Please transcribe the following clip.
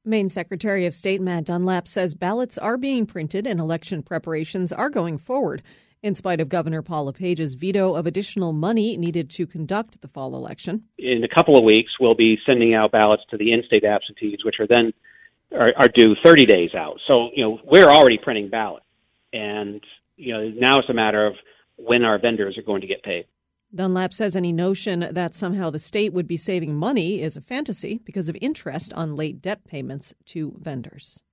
Maine Secretary of State Matt Dunlap says ballots are being printed and election preparations are going forward, in spite of Governor Paul LePage's veto of additional money needed to conduct the fall election. In a couple of weeks, we'll be sending out ballots to the in-state absentees, which are then are due 30 days out. So, we're already printing ballots. And, now it's a matter of when our vendors are going to get paid. Dunlap says any notion that somehow the state would be saving money is a fantasy because of interest on late debt payments to vendors.